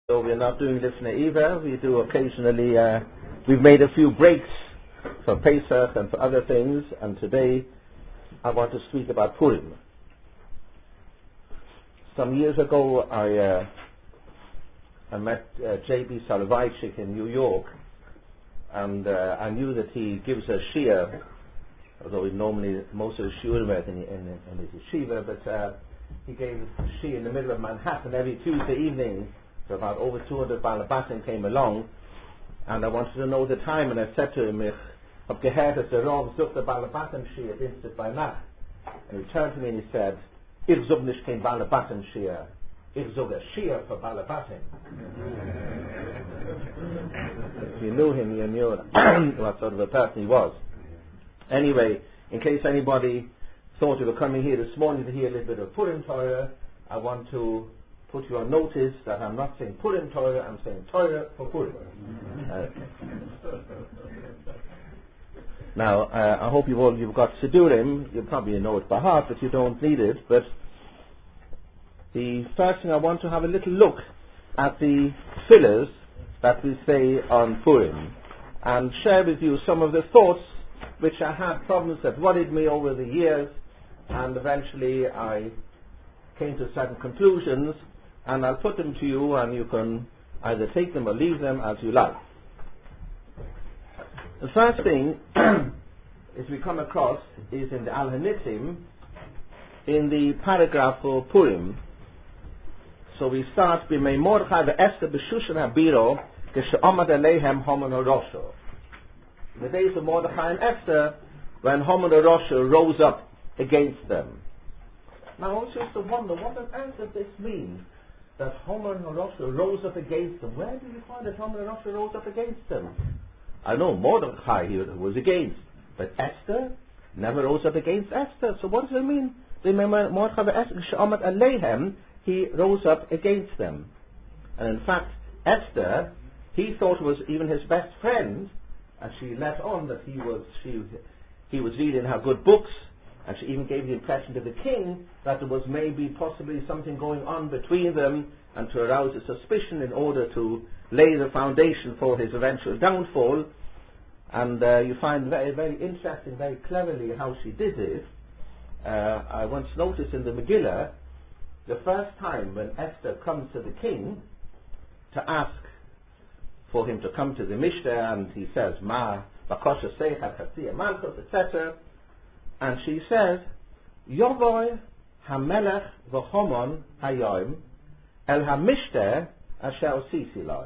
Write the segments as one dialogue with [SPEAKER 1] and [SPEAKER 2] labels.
[SPEAKER 1] So we're not doing Lifnei Eva. We do occasionally, we've made a few breaks for Pesach and for other things, and today I want to speak about Purim. Some years ago I met J.B. Soloveitchik in New York, and I knew that he gives a shiur, although normally most of the shiurim are in his yeshiva, but he gave a shiur in the middle of Manhattan every Tuesday evening. So about over 200 Balabatim came along, and I wanted to know the time, and I said to him, "Ich hab gehört, dass der Rav sucht der Balabatim shiur Dienstag bei Nacht." And he turned to me and he said, "Ich such nicht kein Balabatim shiur, ich such a shiur for Balabatim." If you knew him, you knew what sort of a person he was. Anyway, in case anybody thought you were coming here this morning to hear a little bit of Purim Torah, I want to put you on notice that I'm not saying Purim Torah, I'm saying Torah for Purim. Now, I hope you've got Siddurim. You probably know it by heart, but you don't need it. But the first thing I want to have a little look at the fillers that we say on Purim, and share with you some of the thoughts which I had, problems that worried me over the years, and eventually I came to certain conclusions, and I'll put them to you, and you can either take them or leave them as you like. The first thing is we come across is in the Al-Hanitim, in the paragraph for Purim. So we start with Mordechai ve'Esther b'Shushan habiro geshe'amad aleihem Haman HaRosha. The days of Mordechai and Esther, when Haman HaRosha rose up against them. Now I was just to wonder, what on earth does this mean? That Haman HaRosha rose up against them. Where do you find that Haman HaRosha rose up against them? I know Mordechai he was against, but Esther never rose up against Esther. So what does it mean? Mordechai ve'Esther she'amad aleihem, he rose up against them. And in fact, Esther, he thought was even his best friend, and she let on that he was reading her good books, and she even gave the impression to the king that there was maybe possibly something going on between them, and to arouse a suspicion in order to lay the foundation for his eventual downfall. And you find very, very interesting, very cleverly how she did it. I once noticed in the Megillah, the first time when Esther comes to the king to ask for him to come to the Mishnah, and he says, "Ma bakosha seicha chatzia malchus," etc., and she says, "Yovoy hamelech v'Haman hayom el hamishter asher osisi loi."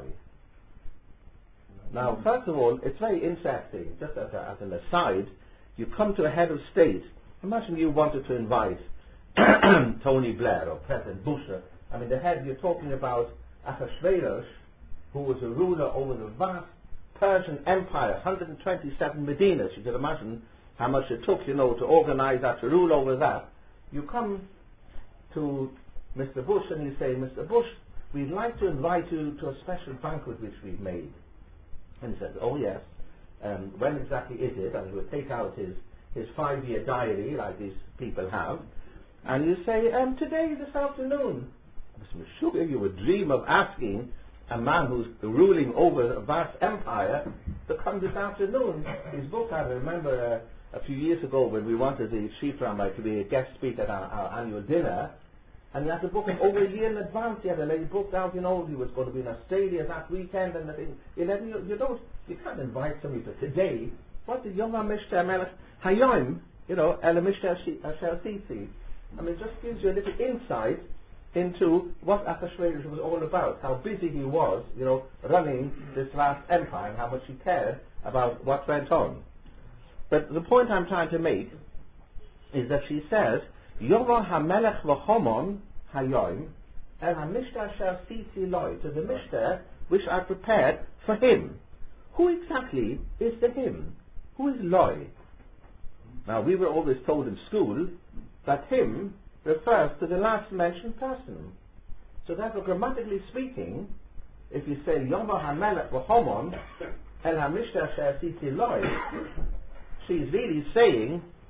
[SPEAKER 1] Now, first of all, it's very interesting, just as an aside, you come to a head of state. Imagine you wanted to invite Tony Blair or President Bush. I mean, the head you're talking about, Ahasuerus, who was a ruler over the vast Persian Empire, 127 Medinas. You can imagine how much it took, to organize that, to rule over that. You come to Mr. Bush and you say, "Mr. Bush, we'd like to invite you to a special banquet which we've made." And he says, "Oh yes, when exactly is it?" And he would take out his 5-year diary, like these people have, and you say, "Today, this afternoon." Mr. Sugar, you would dream of asking a man who's ruling over a vast empire to come this afternoon. His book, I remember a few years ago when we wanted the chief rabbi to be a guest speaker at our annual dinner, and you had to book him over a year in advance. He had a lady booked out, he was going to be in Australia that weekend, and the thing. You can't invite somebody for today. What the Yom HaMishter Melech Hayom, El HaMishter Asher Sisi. I mean, it just gives you a little insight into what Ahasuerus was all about, how busy he was, running this vast empire, and how much he cared about what went on. But the point I'm trying to make is that she says, "Yovo hamelech v'Haman hayom el hamishter asher sisi loi," to the mishter which I prepared for him. Who exactly is the him? Who is loi? Now, we were always told in school that him refers to the last mentioned person. So therefore, grammatically speaking, if you say Yovo hamelech v'Haman el hamishter asher sisi loi, she's really saying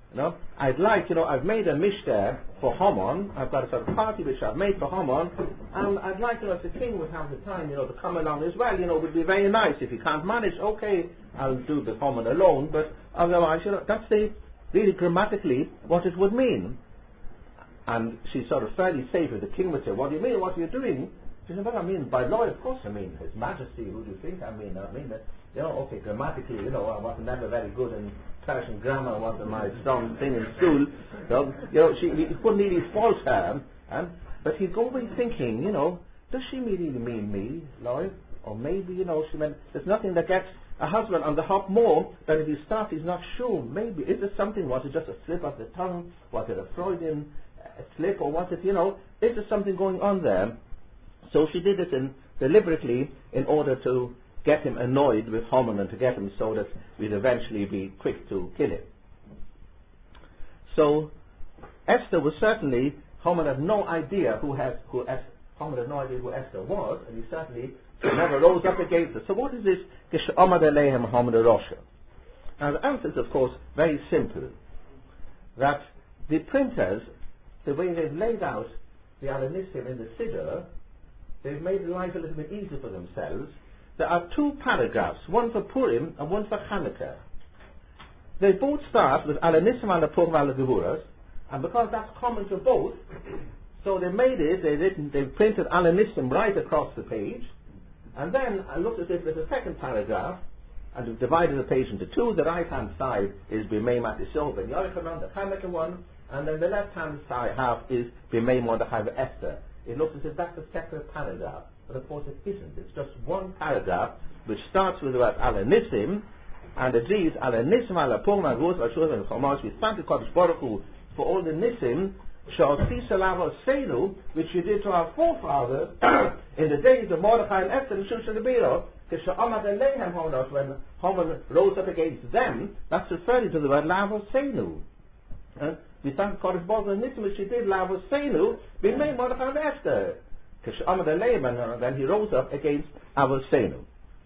[SPEAKER 1] I'd like, I've made a mishter for Haman. I've got a sort of party which I've made for Haman, and I'd like, if the king would have the time, to come along as well, would be very nice. If he can't manage, okay, I'll do the Haman alone, but otherwise, that's really grammatically what it would mean. And she's sort of fairly safe if the king would say, what do you mean, what are you doing? She said, well, I mean, by law, of course, I mean, His Majesty, who do you think I mean, okay, grammatically, I was never very good in Persian grammar, wasn't my strong thing in school. He couldn't really fault her, but he'd go away thinking, does she really mean me, Lloyd? Or maybe, she meant, there's nothing that gets a husband on the hop more than if he starts, he's not sure. Maybe, is it something, was it just a slip of the tongue? Was it a Freudian slip, or was it, is there something going on there? So she did it deliberately in order to get him annoyed with Haman and to get him so that we'd eventually be quick to kill him. So Esther was certainly, Haman had no idea who Esther was, and he certainly never rose up against her. So what is this? Now the answer is, of course, very simple. That the printers, the way they've laid out the Alanissim in the Siddur, they've made life a little bit easier for themselves. There are two paragraphs, one for Purim and one for Hanukkah. They both start with Alanissim ala Purim ala Gevuras, and because that's common to both, so they made it, they printed Alanissim right across the page, and then I looked at it, there's a second paragraph, and we've divided the page into two. The right-hand side is B'mei Matisol Ben Yochanan, the Hanukkah one, and then the left-hand side half is B'mei Mordechai Esther. It looks as if that's a separate paragraph, but of course it isn't. It's just one paragraph which starts with the word Alanissim, and it reads Alanissim ala Purim ala Gevuras and Chomash. We thank the Kodesh Baruch Hu for all the Nissim which you did to our forefathers in the days of Mordechai and Esther and Shushan the Biro, when Haman rose up against them. That's referring to the word Lavosenu. We thank Kodesh Baruch Hu and Nissim which he did Lavosenu, we made Mordechai and Esther. And then he rose up against Avosenu.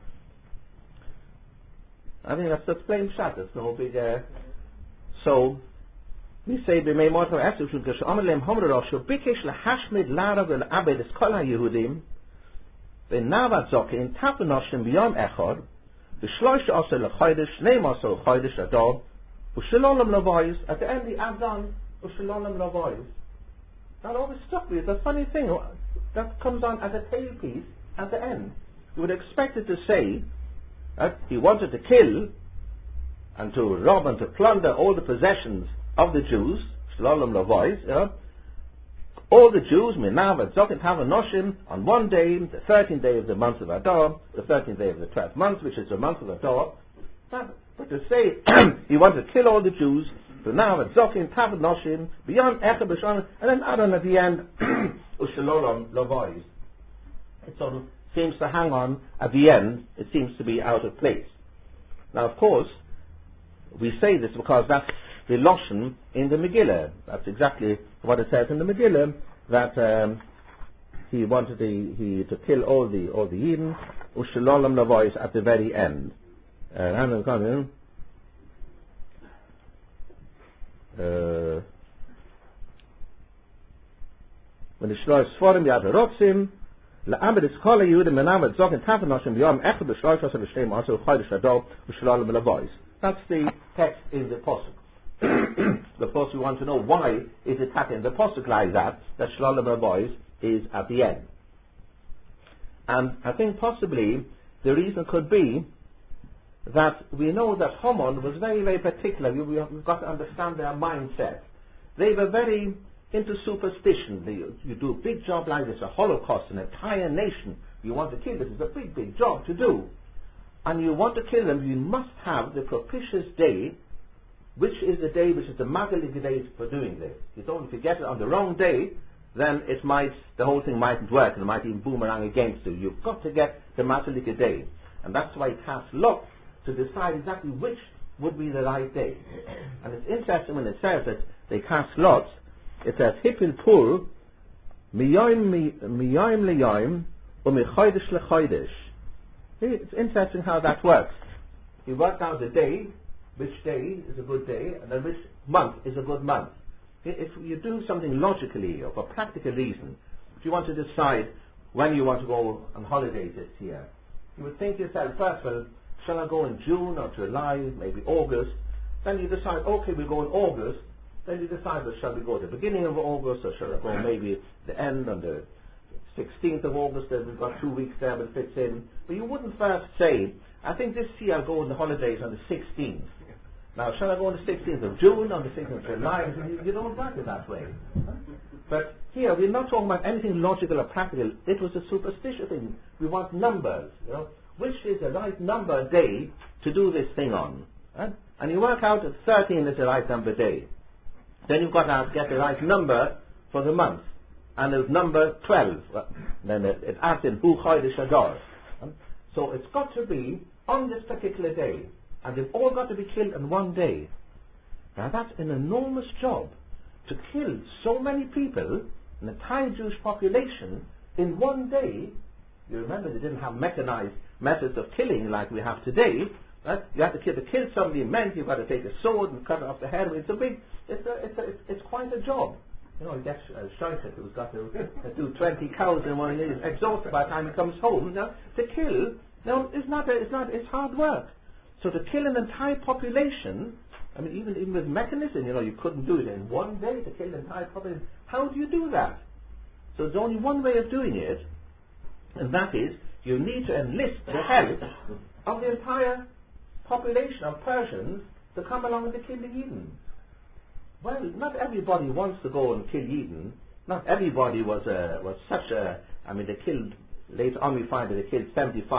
[SPEAKER 1] I think that's just plain shot. It's no big. So we say b'mei Mordechai and Esther כשאמר להם Haman Rosh ביקש להשמיד לערב ולעבד את כל היהודים ונעבד זוקין תפו נשים ביום אחד ב13 לחודש 12 לחודש אדר ושלולם לבויס. At the end he adds on ושלולם לבויs. That always struck me. It's a funny thing that comes on as a tailpiece at the end. You would expect it to say that he wanted to kill and to rob and to plunder all the possessions of the Jews, Shalom Lavois, all the Jews, Minav and Zokin Havanoshim, on one day, the 13th day of the month of Adar, the 13th day of the 12th month, which is the month of Adar. But to say he wanted to kill all the Jews, Minav and Zokin Havanoshim, beyond Echad B'Shon, and then add on at the end, Shalom Lavois. It sort of seems to hang on at the end. It seems to be out of place. Now, of course, we say this because that's the Loshen in the Megillah. That's exactly what it says in the Megillah, that he wanted to kill all the Eden, Ushalolam Lavois at the very end. When the Shlois Sforim Yad Rotzim, La'amid is Kol HaYehudim Menam Zokin Tafanoshim B'Yom Echad B'Shlois Osel L'Shteim Osel Chodesh Adar Ushalolam Lavois. That's the text in the Pasuk. Of course, we want to know why is it happening in the Pasuk like that Shalom Lavois is at the end. And I think possibly the reason could be that we know that Haman was very, very particular. We've got to understand their mindset. They were very into superstition. You do a big job like this, a Holocaust, an entire nation. You want to kill this. It's a big, big job to do. And you want to kill them, you must have the propitious day, which is the day which is the Magalik day for doing this. If you get it on the wrong day, then the whole thing mightn't work, and it might even boomerang against you. You've got to get the Magalik day. And that's why it casts lots to decide exactly which would be the right day. And it's interesting when it says that they cast lots, it says, Hipil Pur, Miyoim Liyoim, Umichodesh Lechodesh. It's interesting how that works. You work out the day, which day is a good day, and then which month is a good month? If you do something logically or for practical reason, if you want to decide when you want to go on holiday this year, you would think to yourself, first of all, shall I go in June or July, maybe August? Then you decide, okay, we'll go in August. Then you decide, well, shall we go at the beginning of August, or shall I go maybe the end on the 16th of August, then we've got 2 weeks there, but it fits in. But you wouldn't first say, I think this year I'll go on the holidays on the 16th. Now, shall I go on the 16th of June, on the 16th of July? You don't work it that way. But here, we're not talking about anything logical or practical. It was a superstitious thing. We want numbers, you know. Which is the right number day to do this thing on? Right? And you work out that 13 is the right number day. Then you've got to get the right number for the month. And it's number 12. Then it adds in Hu Chodesh Adar. So it's got to be on this particular day. And they've all got to be killed in one day. Now that's an enormous job. To kill so many people, an entire Jewish population, in one day. You remember they didn't have mechanized methods of killing like we have today. Right? You have to kill somebody meant you've got to take a sword and cut off the head. It's quite a job. You know, he gets Shaitek who's got to do 20 cows in 1 year. He's exhausted by the time he comes home. Now, to kill, it's hard work. So to kill an entire population, I mean, even with mechanism, you know, you couldn't do it in one day to kill an entire population. How do you do that? So there's only one way of doing it, and that is you need to enlist the help of the entire population of Persians to come along and to kill the Yidden. Well, not everybody wants to go and kill Yidden. Not everybody was such a... I mean, they killed... Later on we find that they killed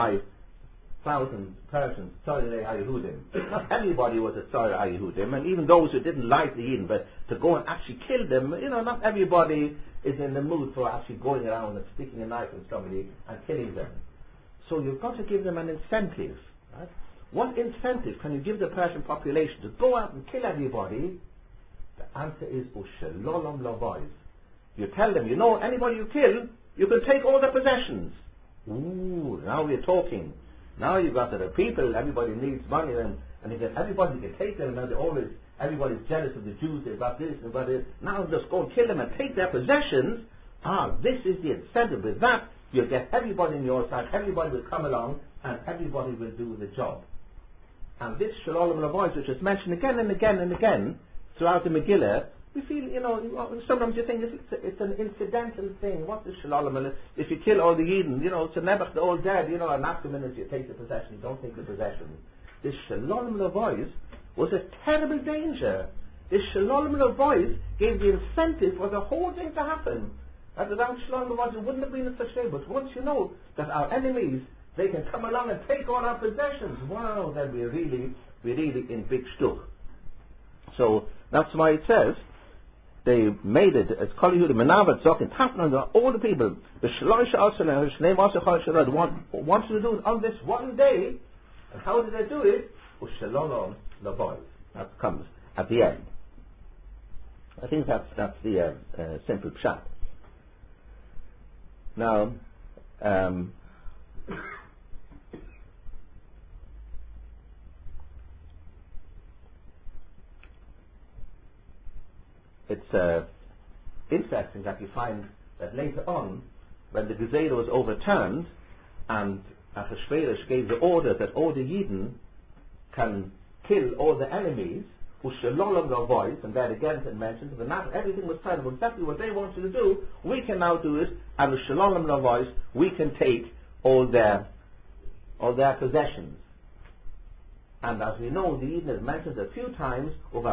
[SPEAKER 1] 75,000 Persians, Tzorei Yehudim. Not everybody was a Tzorei Yehudim, and even those who didn't like the Yidden, but to go and actually kill them, you know, not everybody is in the mood for actually going around and sticking a knife in somebody and killing them. So you've got to give them an incentive. Right? What incentive can you give the Persian population to go out and kill everybody? The answer is Ushalolom Lavois. You tell them, you know, anybody you kill, you can take all their possessions. Ooh, now we're talking. Now you've got the people, everybody needs money, and everybody can take them, and everybody's jealous of the Jews, they've got this and got this. Now just go and kill them and take their possessions. This is the incentive. With that, you'll get everybody on your side, everybody will come along, and everybody will do the job. And this Shalom Lavois, which is mentioned again and again and again throughout the Megillah, we feel, you know, sometimes you think it's an incidental thing. What's the Shalom? If you kill all the Yidden, you know, it's a Nebuch, they're all dead, you know, and after minutes you take the possession, you don't take the possession. This Shalom Lavois was a terrible danger. This Shalom Lavois gave the incentive for the whole thing to happen. And without Shalom Lavois, it wouldn't have been such a thing. But once you know that our enemies, they can come along and take all our possessions, wow, then we're really in big shtuch. So that's why it says they made it as Kol Yehuda Menavat Zokin Tapnan, all the people, the Shloisha Alshalam, Shnei Moshe Chol Sharad, wanted to do it on this one day. And how did they do it? Ushalolom Lavois. That comes at the end. I think that's the simple pshat. Now, it's interesting that you find that later on, when the Gezerah was overturned, and Achashverosh gave the order that all the Yidden can kill all the enemies, Ushalolom Lavois, and that again it mentions, but not everything was kind of exactly what they wanted to do, we can now do it, and Ushalolom Lavois, we can take all their possessions. And as we know, the Eden is mentioned a few times,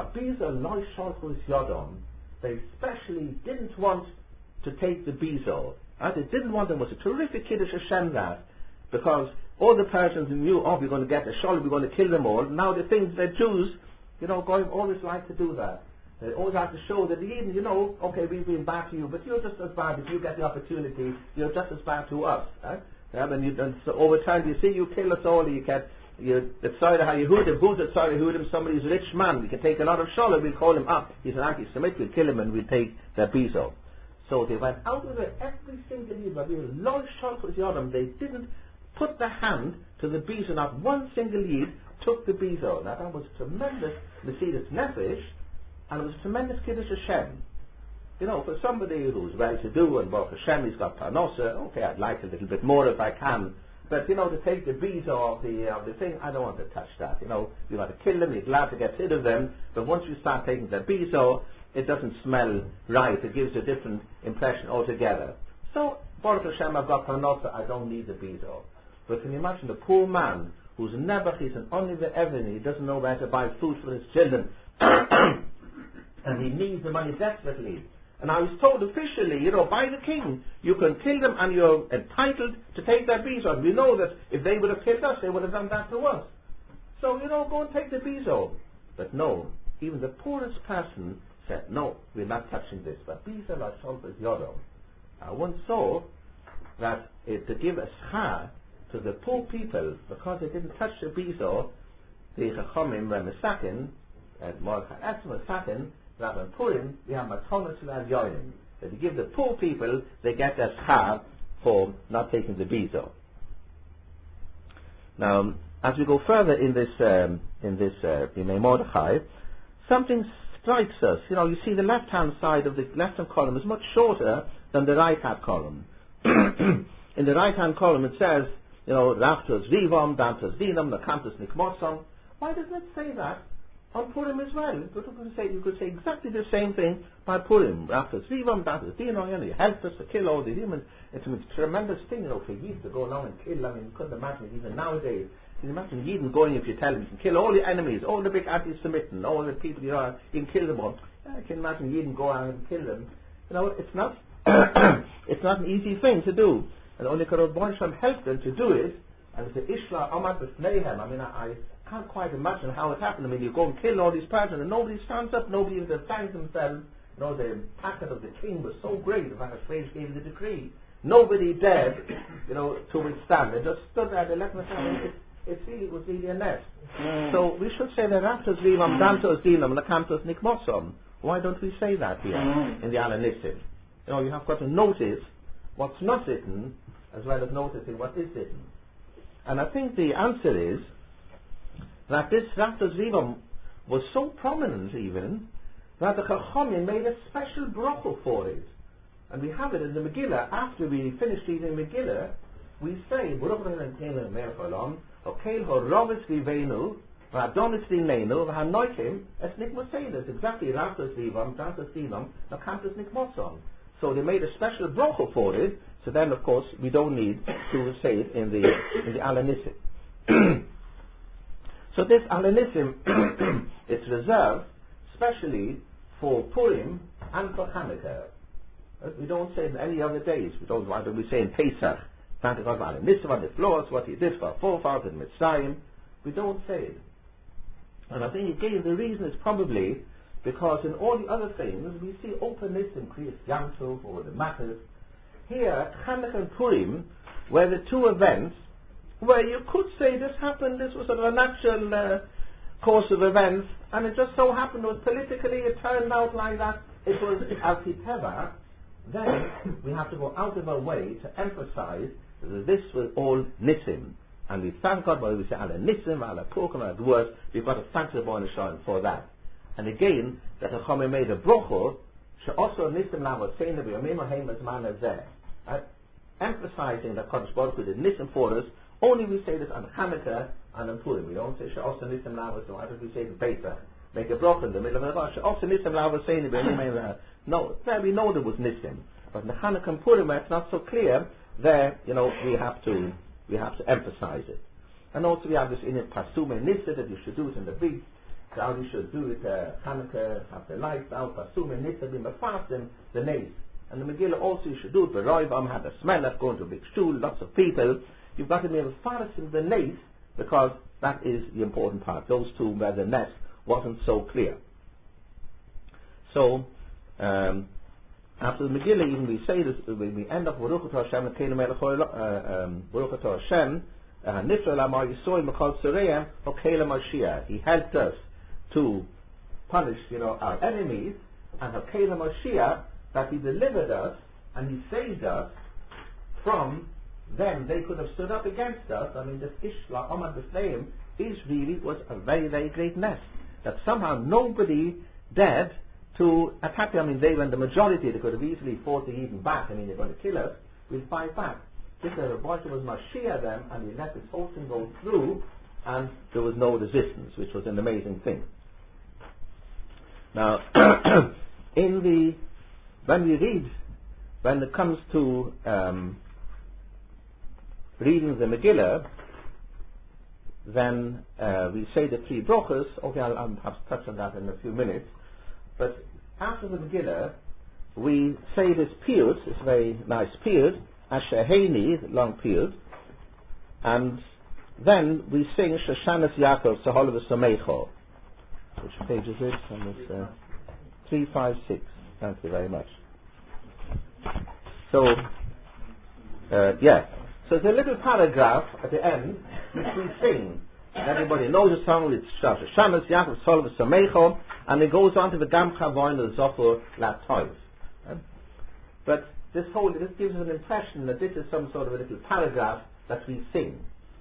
[SPEAKER 1] they especially didn't want to take the Bizor. Right? They didn't want them. It was a terrific Kiddush Hashem that, because all the Persians knew, we're going to get the Shalom, we're going to kill them all. Now the things that Jews, you know, going always like to do that. They always have to show that the Eden, you know, okay, we've been bad to you, but you're just as bad. If you get the opportunity, you're just as bad to us. Right? Yeah, and so over time, you see, you kill us all, you get... The Tzorei Yehudim, who's the Tzorei Yehudim? Somebody's a rich man. We can take a lot of Shalom, we'll call him up. He's an anti-Semitic, we'll kill him and we'll take their Bizo. So they went out of it every single year. They didn't put their hand to the Bizo. Not one single Yid took the Bizo. Now that was tremendous Mesiras Nefesh and it was a tremendous Kiddush Hashem. You know, for somebody who's well-to-do and Baruch Hashem, he's got parnosa, okay, I'd like a little bit more if I can. But, you know, to take the bees off the thing, I don't want to touch that. You know, you want to kill them, you're glad to get rid of them, but once you start taking the bees off, it doesn't smell right. It gives a different impression altogether. So, Baruch Hashem, I've got parnosa, I don't need the bees off. But can you imagine the poor man who's never, he's an only the evening, he doesn't know where to buy food for his children, and he needs the money desperately. And I was told officially, you know, by the king, you can kill them and you're entitled to take their bees off. We know that if they would have killed us, they would have done that to us. So, you know, go and take the bees off. But no, even the poorest person said, no, we're not touching this. But bees are like sulfur yodo. I once saw that to give a schar to the poor people, because they didn't touch the bees off, the Chachamim were mesakin, and Mordechai Esther mesakin, that on Purim, we have matonos l'avyonim. That you give the poor people, they get their schar for not taking the bees off. Now, as we go further in this Yemei Mordechai, something strikes us. You know, you see the left-hand side of the left-hand column is much shorter than the right-hand column. In the right-hand column, it says, you know, Raftos Vivom, Dantos Dinam, Nakantos Nikmotzom. Why doesn't it say that on Purim as well? You could say exactly the same thing by Purim. Raftos Vivom, Dantos Dinam, you know, you helped us to kill all the humans. It's a tremendous thing, you know, for Yid to go along and kill. I mean, you couldn't imagine it even nowadays. You can imagine Yidden going, if you tell them, you can kill all the enemies, all the big anti-Semitic, all the people you know, you can kill them all. I can imagine Yidden go around and kill them. You know, it's not it's not an easy thing to do. And only Karol Bornsham helped them to do it, and it's the Ishla Amad B'Fneihem. I mean, I can't quite imagine how it happened. I mean, you go and kill all these persons, and nobody stands up, nobody even defends themselves. You know, the packet of the king was so great, the fact that Frege gave the decree. Nobody dared, you know, to withstand. They just stood there, they let them stand. It was really a nest. So we should say that after Zlivam, Dantos Dinam, Lakantos Nikmotsom. Why don't we say that here in the Alanissim? You know, you have got to notice what's not written as well as noticing what is written. And I think the answer is that this Raftos Zivam was so prominent even that the Chachamim made a special bracha for it. And we have it in the Megillah. After we finish reading the Megillah, we say, Baruch Adonai Eloheinu melech haolam, Okel horovis liveinu, v'adonis lineinu, v'hanoikim, es nikmoseinu. It's exactly Raftos Zivam, Dantos Dinam, Nakantos Nikmotzom. So they made a special bracha for it, so then of course we don't need to say it in the Alanissim. So this Alanissim it's reserved specially for Purim and for Hanukkah. We don't say it in any other days. Why don't we say in Pesach, thank God for Alanissim on the floors, what he did for our forefathers in Mitzrayim. We don't say it. And I think again the reason is probably because in all the other things, we see openness in Kriyas Yam Tov or the matters. Here, Chanukah and Purim were the two events where you could say this happened, this was sort of a natural course of events, and it just so happened, it was politically, it turned out like that, it was al-Kiteva. Then we have to go out of our way to emphasize that this was all Nissim. And we thank God when we say ala Nissim, ala Purkim, ala Dwars, we've got to thank the Born Hashem for that. And again, that Chachamim made a brocha, she'oso Nissim lavot seinu b'yomim ha'hem hazman hazeh. Emphasizing that Kodesh Baruch Hu did Nissim for us, only we say this on Hanukkah and on Purim. We don't say she'oso Nissim lavot, so why don't we say it in Pesach? Make a brocha in the middle of the Rosh, she'oso Nissim lavot seinu b'yomim ha'hem hazeh. No, there we know there was Nissim. But in the Hanukkah and Purim, where it's not so clear, there, you know, we have to emphasize it. And also we have this in it, Pasume Nissa, that you should do it in the big. How you should do it, Hanukkah, have the lights out, Pasume Nissa, be Mefasim, the nays. And the Megillah also you should do it, Beroivam, have a smell of going to a big shul, lots of people. You've got to be Mefasim, the nays, because that is the important part. Those two where the nest wasn't so clear. So, after the Megillah, even we say this, when we end up Baruch Atah Hashem, Baruch Atah Hashem, Nifra Lamar Yisoi Mechal Tzureim, Hokela Mashiach. He helped us to punish, you know, our enemies, and Hokela Mashiach, that He delivered us and He saved us from them. They could have stood up against us. I mean, this Ishla Amad B'Fneim was a very, very great mess. That somehow nobody dead to attack them. I mean, when the majority, they could have easily fought the Eden back. I mean, they're going to kill us, we'll fight back. This Rebbeinu was Mashiach them, and he let this whole thing go through, and there was no resistance, which was an amazing thing. Now, when it comes to reading the Megillah, then we say the 3 brachos. Okay, I'll have to touch on that in a few minutes. But after the Megillah, we say this period, it's a very nice period, Asher Heini, long period, and then we sing Shoshanas Yaakov Sahol V'Samecho. Which page is it? And it's 356. Thank you very much. So, So it's a little paragraph at the end which we sing. Everybody knows the song. It's Shoshanas Yaakov Sahol V'Samecho, and it goes on to the Gam Chavoin of Zocher Latoiv. But this gives us an impression that this is some sort of a little paragraph that we sing.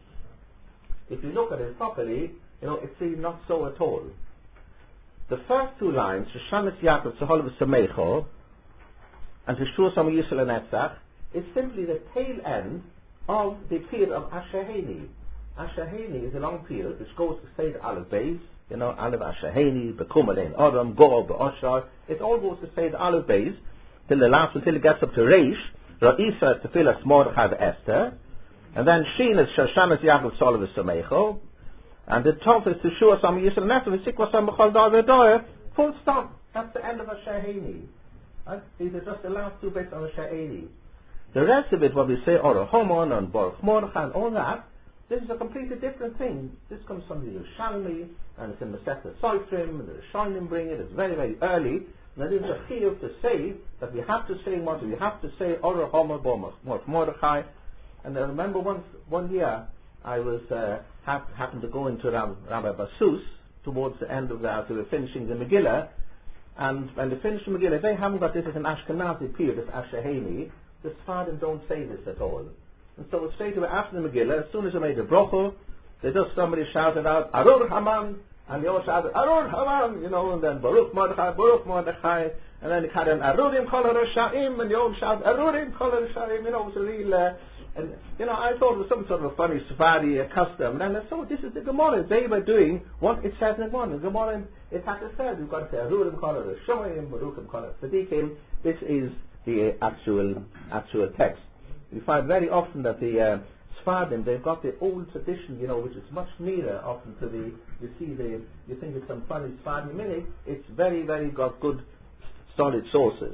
[SPEAKER 1] If you look at it properly, it's really not so at all. The first 2 lines, Shoshanas Yaakov Sahol V'Samecho, and Teshua Sam Yisrael Netzach, is simply the tail end of the period of Asher Heini. Asher Heini is a long period which goes to say the Aleph Beis, Aleph Asher Heini, Bekum Alein Adam, Gor Be'oshar. It all goes to say the Aleph Beis until it gets up to Reish, Ra'isa Tefilas Mordechai Esther, and then Shin is Shoshanas Yaakov Sahol V'Samecho, and the top is Teshua Sam Yisrael Netzach, V'Sikva Sam B'chol Dar V'Doyer. Full stop. That's the end of Asher Heini. These are just the last 2 bits of Asher Heini. The rest of it, what we say, Orah Homon and Baruch Mordechai and all that, this is a completely different thing. This comes from the Yerushalmi, and it's in the Masechta Soifrim, and the Rishonim bring it. It's very, very early. And it is a chiyuv to say that we have to say what we have to say, Orah Homon, Baruch Mordechai. And I remember one year I was happened to go into Rabbi Basus towards the end of that. They were finishing the Megillah, and when they finished the Megillah, they haven't got this as an Ashkenazi period, this Asher Heini. The Sfardim don't say this at all. And so straight away after the Megillah, as soon as they made the bracha, somebody shouted out, Arur Haman, and they all shouted, Arur Haman, and then Baruch Mordechai, and then they carried on, Arurim Kol HaRashaim, and they all shouted, Arurim Kol HaRashaim, it was a real, I thought it was some sort of a funny Sephardi custom, and I thought, this is the Gemara. They were doing what it says in the Gemara. The Gemara, it has to say, we've got to say, Arurim Kol HaRashaim, Baruchim Kol HaTzadikim. This is the actual text. We find very often that the Sephardim, they've got the old tradition, which is much nearer often to you think it's some funny Sephardi minute, it's very, very got good, solid sources.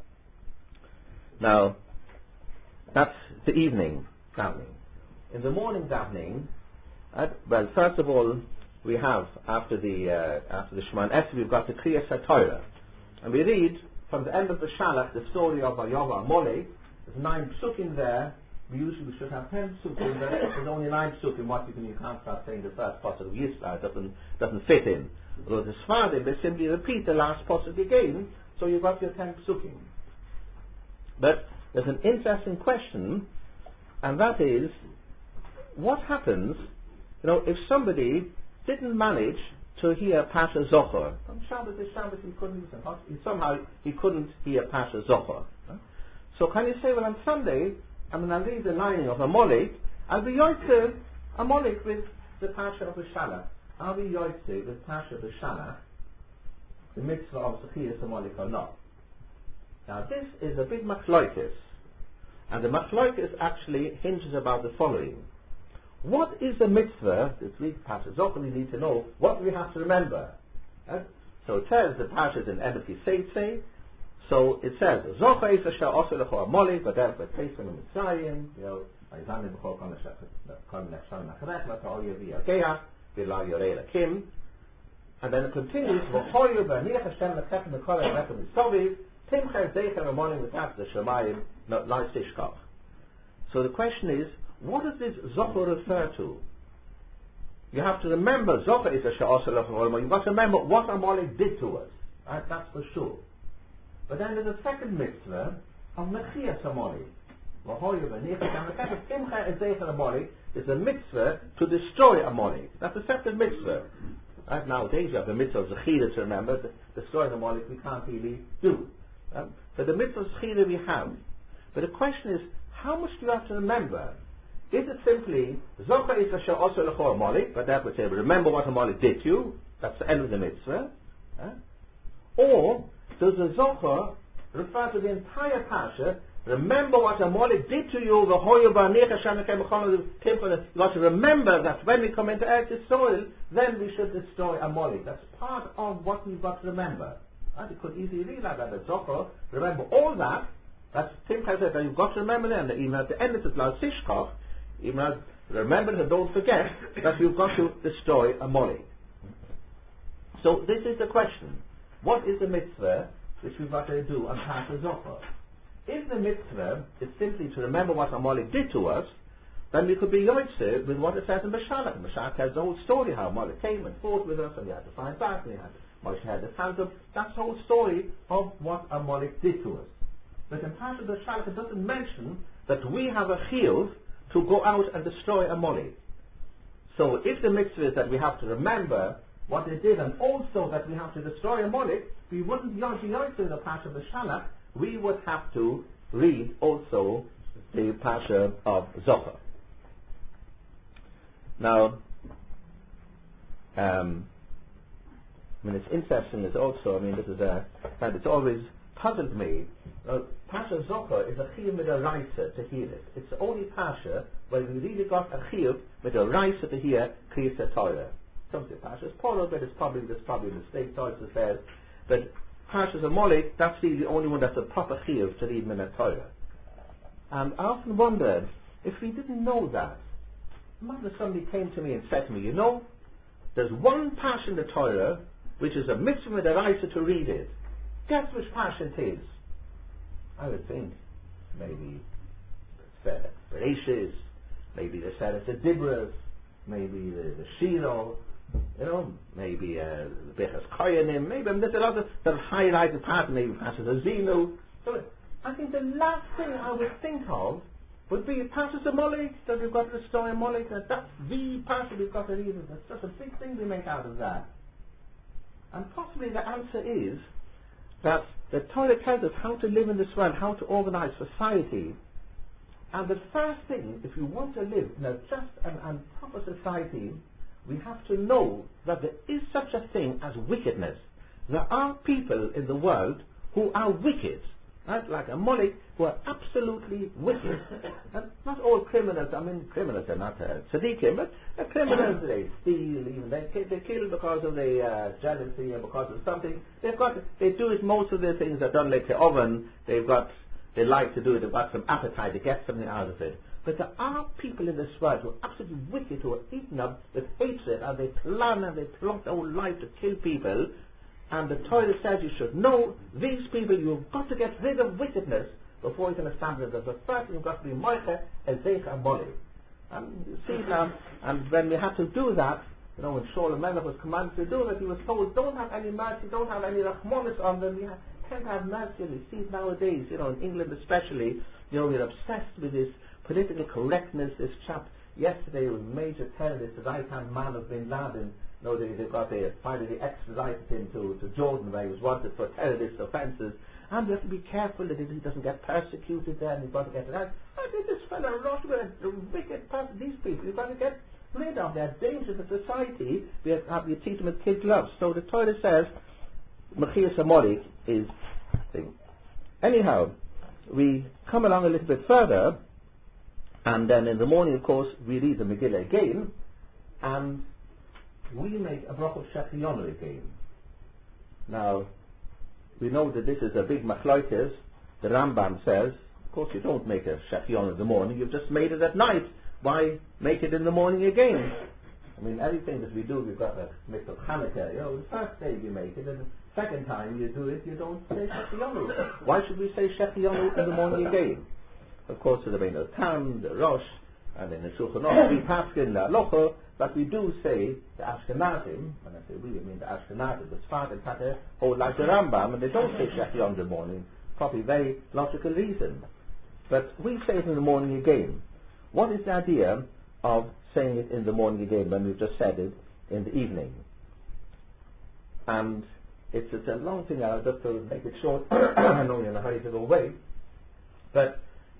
[SPEAKER 1] Now, that's the evening davening. In the morning davening, first of all, we have, after the Shema Esrei, we've got the Kriyas HaTorah. And we read, from the end of the Shalach, the story of Vayova Amalek. There's 9 psukim there. We should have 10 psukim, but there's only 9 psukim. You can't start saying the first pasuk of Yisrael. It doesn't fit in. Although the Sfardim, they simply repeat the last pasuk again, so you've got your 10 psukim. But there's an interesting question, and that is, what happens, if somebody didn't manage to hear Pasha Zohar? On Shabbos he couldn't listen. Somehow he couldn't hear Pasha Zohar. So can you say, well, on Sunday, I'll read the lining of Amalek, I'll be yoytze Amalek with the Pasha of the Shalach. I'll be yoytze with Pasha of the Shalach, the mitzvah of Zechiyas Amalek or not. Now this is a big machloikis, and the machloikis actually hinges about the following. What is the mitzvah that we Pasha Zohar, we need to know what we have to remember. So it says the Pasha is in Emet Yiseitze. So it says Zohar is asher osir lecho Amalek, but there's the case in the Mitzrayim, Ayzanim b'chol kol nefsham nacharech v'ta'ol yevi yageya v'la yorei lakim, and then it continues v'choyu v'aniach Hashem lechem v'kol ha'rechem v'soviv timcher zeicher Amalek v'tach the Shemayim la tishkach. So the question is, what does this Zohar refer to? You have to remember Zohar is asher osir lecho Amalek. You've got to remember what Amalek did to us. Right? That's for sure. But then there's a second mitzvah of Mechias Amalek. Is a mitzvah to destroy Amalek. That's a separate mitzvah. Right? Nowadays you have the mitzvah of Zechira to remember. The story of the Amalek we can't really do. But the mitzvah of Zechira we have. But the question is, how much do you have to remember? Is it simply, Zocha is Asher also Lechor Amalek, but that would say, remember what Amalek did to you, that's the end of the mitzvah. Or, does the Zocha refer to the entire Pasha, remember what Amalek did to you, you got to remember that when we come into Eretz soil, then we should destroy Amalek. That's part of what we've got to remember. Right? You could easily read like that, the Zocha, remember all that. That's Tim said that you've got to remember then that even at the end of the Lav Sishkoch, even remember and don't forget that you've got to destroy Amalek. So this is the question. What is the mitzvah which we've got to do on Pasha Zocha? If the mitzvah is simply to remember what Amalek did to us, then we could be yoitze with what it says in Beshalach. Beshalach tells the whole story how Amalek came and fought with us and we had to fight back and Moshe had to fight them. That's the whole story of what Amalek did to us. But in Pasha Beshalach it doesn't mention that we have a chiyuv to go out and destroy Amalek. So if the mitzvah is that we have to remember what they did and also that we have to destroy Amalek, we wouldn't be yoitze in the Pasha Beshalach. We would have to read also the Pasha of Zocha. Now, it's interesting is also, this is and it's always puzzled me. Pasha Zocha is a chiyuv midaraisa to hear it. It's the only Pasha where we really got a chiyuv midaraisa to hear Kriyas Torah. Some say Pasha is Poro, but there's probably a mistake. Torah says, but Parshas Amalek, that's really the only one that's a proper chiyuv to read Minat Torah. And I often wondered, if we didn't know that, imagine if somebody came to me and said to me, there's one parsha in the Torah which is a mitzvah midaraisa to read it. Guess which parsha it is? I would think maybe it's Bereshis, maybe they said it's a Dibros, maybe the Shiro, maybe Bechas Koyanim, maybe there's a lot of sort of highlighted parts, maybe Passes Azinu. So I think the last thing I would think of would be Passes Amalek, that we've got to destroy Amalek, that's the Passes we've got to read. That's such a big thing we make out of that. And possibly the answer is that the Torah tells us how to live in this world, how to organize society. And the first thing, if you want to live in a just and proper society, we have to know that there is such a thing as wickedness. There are people in the world who are wicked, right? Like Amalek, who are absolutely wicked. And not all criminals, criminals are not tzaddikim, but criminals, they steal, even they kill because of the jealousy and because of something. They do it, most of the things are done like the oven, they like to do it, they've got some appetite to get something out of it. But there are people in this world who are absolutely wicked, who are eaten up with hatred, and they plan and they plot their whole life to kill people. And the Torah says you should know these people, you've got to get rid of wickedness before you can establish it. The first thing you've got to be Moiche, Ezech, and Molly. And you see now, and when we had to do that, when Shaul Melech was commanded to do that, he was told, don't have any mercy, don't have any rachmanis on them, you can't have mercy. And you see it nowadays, in England especially, we're obsessed with this political correctness. This chap yesterday was a major terrorist, the right-hand man of Bin Laden. They finally extradited him to Jordan, where he was wanted for terrorist offences. And we have to be careful that he doesn't get persecuted there, and he's got to get out. I think this fellow Rosh, a wicked person, these people, you've got to get rid of. They're dangerous to society. You treat them with kid gloves. So the Torah says, Mechias Amalek is thing. Anyhow, we come along a little bit further, and then in the morning, of course, we read the Megillah again, and we make a brach of Shechionu again. Now, we know that this is a big machlokes. The Rambam says, of course, you don't make a Shechionu in the morning, you've just made it at night. Why make it in the morning again? Everything that we do, we've got a mix of Hanukkah. The first day you make it, and the second time you do it, you don't say Shechionu. Why should we say Shechionu in the morning again? Of course, the Rebbeinu Tam, the Rosh, and then the Shulchan Aruch, we paskin la Halacha, but we do say the Ashkenazim. When I say we, I mean the Ashkenazim, the Sfat and Tateh, hold like the Rambam, and they don't say Shechionu in the morning. Probably very logical reason. But we say it in the morning again. What is the idea of saying it in the morning again when we've just said it in the evening? and it's a long thing. I'll just to make it short. I know you're in a hurry to go away, but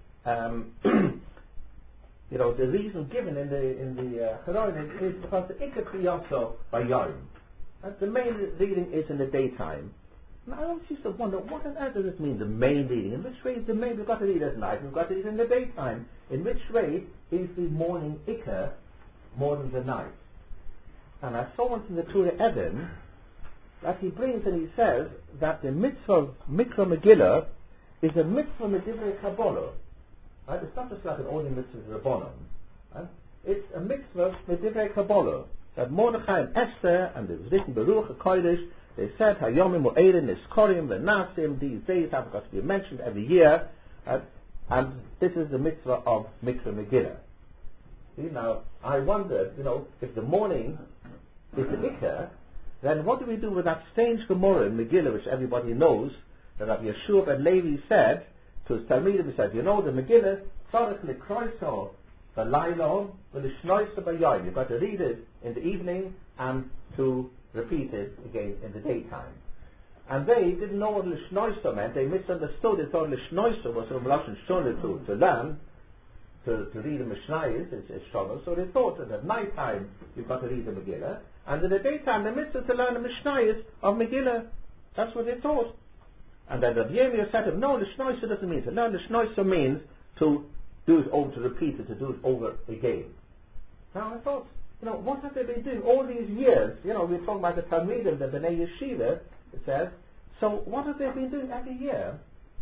[SPEAKER 1] the reason given in the Choronim is because the Ikka Kriyaso by Yom. The main reading is in the daytime. And I always used to wonder, what on earth does it mean, the main reading? In which way is the main? We've got to read at night, we've got to read in the daytime. In which way is the morning Ikka more than the night? And I saw once in the Torah Eden that he brings and he says that the mitzvah of Mikra Megillah is a mitzvah Medivrei Kabbalah. Right? It's not just like an ordinary mitzvah Rabbanon. Right? It's a mitzvah Medivrei Kabbalah. That Mordechai and Esther, and it was written Baruch HaKodesh, they said Hayomim U'Eirin Niskorim V'Nasim, these days have got to be mentioned every year, and this is the mitzvah of Mikra Megillah. See, now, I wondered, if the morning is the Ikka, then what do we do with that strange Gemara in Megillah, which everybody knows, that Rabbi Yeshua ben Levi said to his Talmidim, he said, the Megillah, Tzarech L'Kroiso V'Lailo V'Lishnoiso B'Yom. You've got to read it in the evening and to repeat it again in the daytime. And they didn't know what Lishnoiso meant. They misunderstood. They thought Lishnoiso was from Lashon Shona to learn, to read the Mishnayos, it's Shona. So they thought that at night time you've got to read the Megillah, and in the daytime the mitzvah to learn the Mishnayos of Megillah. That's what they thought. And then Rabbi Yirmiyah said to him, no, Lishnoiso doesn't mean to learn. Lishnoiso means to do it over, to repeat it, to do it over again. Now I thought, what have they been doing all these years? We're talking about the Talmidim, the Bnei Yeshiva, it says. So what have they been doing every year?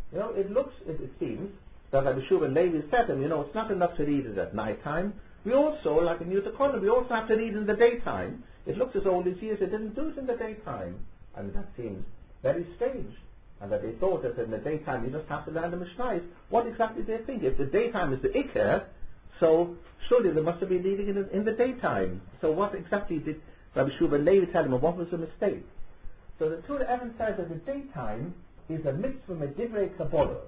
[SPEAKER 1] It seems that Rabbi Yeshua ben Levi said to him, it's not enough to read it at night time. We also, like in Yutakonim, we also have to read it in the daytime. It looks as all these years they didn't do it in the daytime. And that seems very strange. And that they thought that in the daytime you just have to learn the Mishnayos. What exactly do they think? If the daytime is the Ikka, so surely they must have been reading it in the daytime. So what exactly did Rabbi Yeshua ben Levi tell him, and what was the mistake? So the Torah Evan says that the daytime is a mitzvah Medivrei Kabbalah.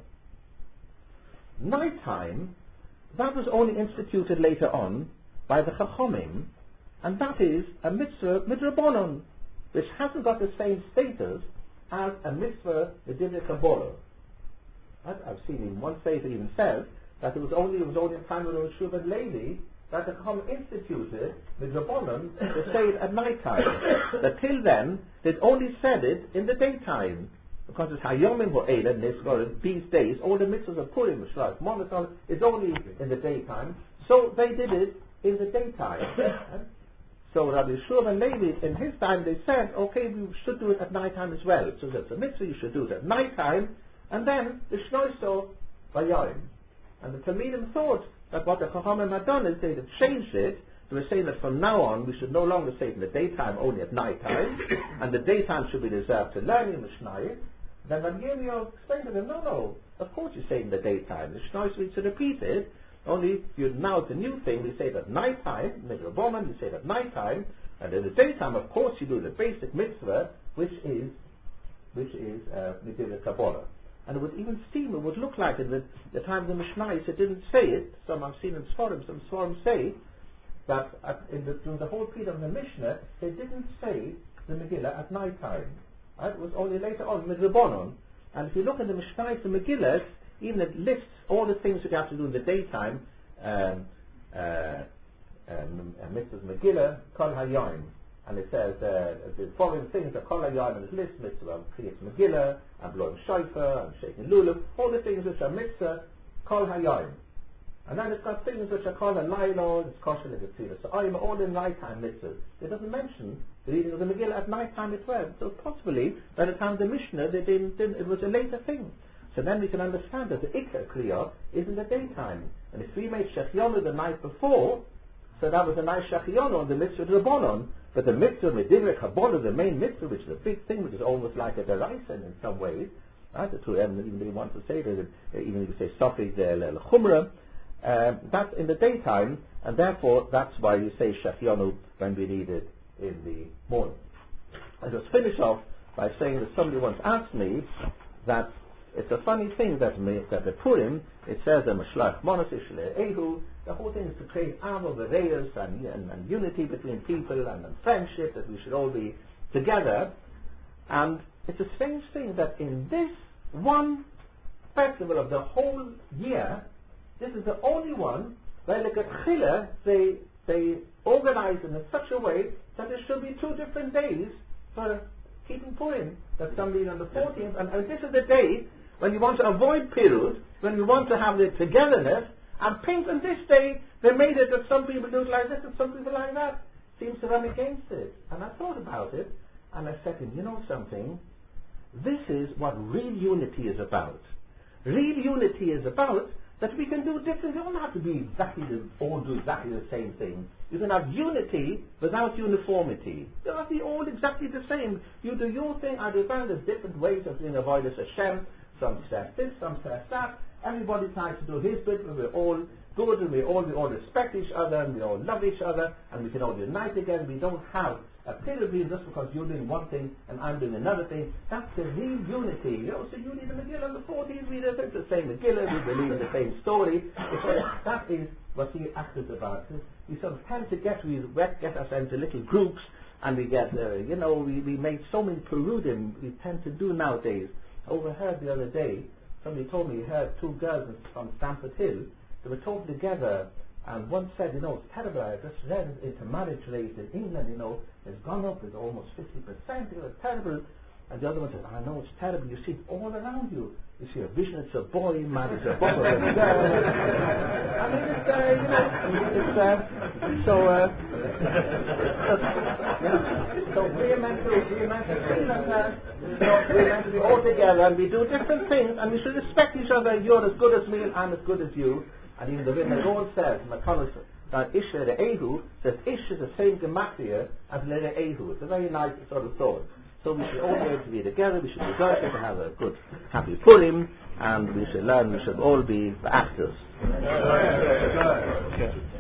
[SPEAKER 1] Nighttime, that was only instituted later on by the Chachomim, and that is a mitzvah Midrabanon, which hasn't got the same status as a mitzvah Medivrei Kabbalah. I've seen in one Sefer even says that it was only in time when Rabbi Yeshua ben Levi that the Chacham instituted Midrabanon to say it at night time. But till then, they'd only said it in the daytime. Because it's Hayomim Ho'ela, these days, all the mitzvahs of Purim, Shlosh, Monathon, is only in the daytime. So they did it in the daytime. So Rabbi Yeshua ben Levi, in his time, they said, okay, we should do it at night time as well. So that's a mitzvah, you should do it at night time, and then the Shnoiso Vayayim. And the Talmidim thought that what the Chachamim had done is they had changed it. They were saying that from now on we should no longer say it in the daytime, only at night time, and the daytime should be reserved to learning Mishnayos. Then Rabbi Yirmiyah explained to them, no, of course you say it in the daytime. The Mishnayos we should repeat it. Only now it's a new thing. We say it at night time, Midrabanan, you say it at night time, and in the daytime, of course, you do the basic mitzvah, which is Medivrei Kabbalah. And it would even seem, it would look like in the time of the Mishnayos, it didn't say it. Some I've seen in Sforim, some Sforim say that during the whole period of the Mishnah, they didn't say the Megillah at night time. Right? It was only later on, Midrabanan. And if you look at the Mishnayos and Megillah, even it lists all the things that you have to do in the daytime, Mitzvahs Megillah, Kol Hayom. And it says the following things are Kol Hayom, and it lists Mitzvah Kriyas Megillah, and blowing shofar, and shaking lulav, all the things which are Mitzvah, Kol Hayom. And then it's got things which are called a Lailo, it's kosher like a tzira. So I'm all in nighttime mitzvahs. It doesn't mention the reading of the Megillah at nighttime as well. So possibly, by the time of the Mishnah, it was a later thing. So then we can understand that the Ikka Kriya is in the daytime. And if we made Shechionu the night before, so that was a nice Shechionu on the mitzvah Rabbanon. But the mitzvah Medivrei Kabbalah, the main mitzvah, which is a big thing, which is almost like a deraisa in some ways. Right? The two even they want to say that, even if you say Sofik the Chumrah, that's in the daytime, and therefore that's why you say Shechionu when we read it in the morning. I just finish off by saying that somebody once asked me that it's a funny thing that the Purim, it says the Mashlach Monos Ishle Ehu, the whole thing is to create Avo V'Reyos and unity between people and friendship, that we should all be together. And it's a strange thing that in this one festival of the whole year, this is the only one where like at Chila, they organize it in such a way that there should be 2 different days for keeping Purim. That somebody on the 14th, and this is the day when you want to avoid Pirut, when you want to have the togetherness, and Pink on this day, they made it that some people do it like this and some people like that. Seems to run against it. And I thought about it, and I said to him, you know something? This is what real unity is about. Real unity is about that we can do different. You don't have to be all do exactly the same thing. You can have unity without uniformity. You don't have to be all exactly the same. You do your thing, I do that. There's different ways of doing avoidance Hashem. Some says this, some says that. Everybody tries to do his bit, but we're all good, and we all respect each other, and we all love each other, and we can all unite again. We don't have a pit of just because you're doing one thing and I'm doing another thing. That's the real unity. You know, so you read the Megillah on the 14th, we read the same Megillah, we believe in the same story. That is what the act is about. We sort of tend to get ourselves into little groups, and we get, we make so many perudim we tend to do nowadays. I overheard the other day, somebody told me he heard 2 girls from Stamford Hill, they were talking together, and one said, it's terrible, I just read into marriage rate in England, has gone up, it's almost 50%, it's terrible. And the other one said, I know it's terrible, you see it all around you. You see a vision, it's a boy married a boy. I mean, so we're meant to be all together, and we do different things, and we should respect each other. You're as good as me, and I'm as good as you. And even the Lord says, McConnell that Ish Leda Ehu, that Ish is the same gematria as Leda Ehu. It's a very nice sort of thought. So we should all be able to be together, we should be joyful to have a good, happy Purim, and we should learn, we should all be actors.